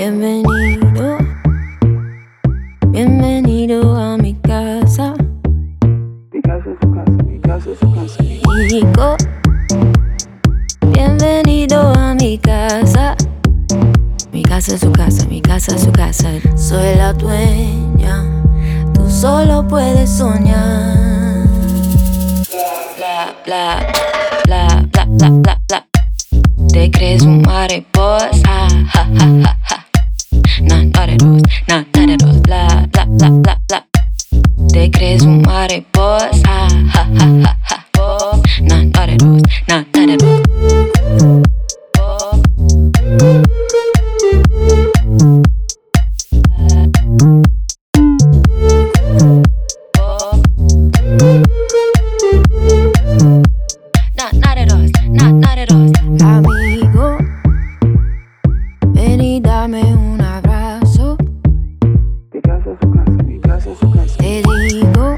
Bienvenido, bienvenido a mi casa. Mi casa es su casa, mi casa es su casa. Hijo, bienvenido a mi casa. Mi casa es su casa, mi casa es su casa. Soy la dueña, tú solo puedes soñar. Bla, bla, bla, bla, bla, bla, bla. Te crees un mariposa, ja, ja, ja, ja. Nada de dos, bla, bla, bla, bla, bla. Te crees un mariposa, ja, ja, ja, ja. Nada de dos, nada de dos. Amigo, ven y dame un abrazo. Mi casa es su casa, mi casa es su casa. Te digo,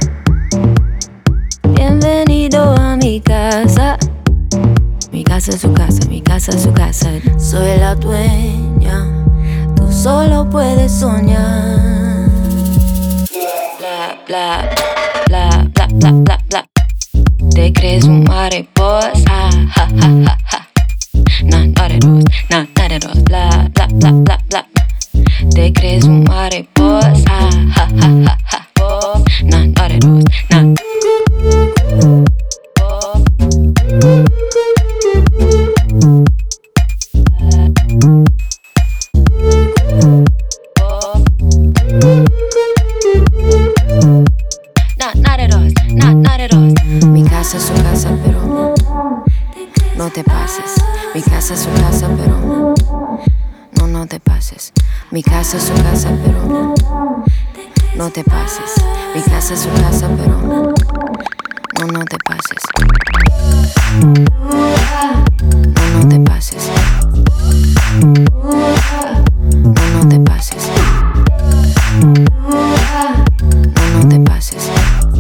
bienvenido a mi casa. Mi casa es su casa, mi casa es su casa. Soy la dueña, tú solo puedes soñar. Bla, bla, bla, bla, bla, bla, bla. Te crees un mariposa, ja, ja, ja, ja. Nada de dos, bla, bla, bla, bla, bla. Te crees un mariposa, ja, ja, ja, ja. Nada de dos, nada. Mi casa es su casa, pero no te pases. Mi casa es su casa, pero no te pases. Mi casa es su casa, pero no te pases. Mi casa es su casa, pero no te pases. No te pases. No te pases. No te pases.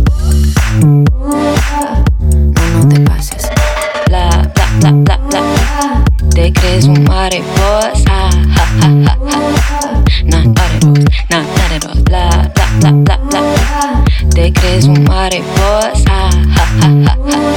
No te pases. Bla, bla, bla, bla, bla. Te crees un mariposa, ja, ja, ja, ja. Nada de dos, bla, bla, bla, bla, bla. Te crees un mariposa, ja, ja, ja, ja.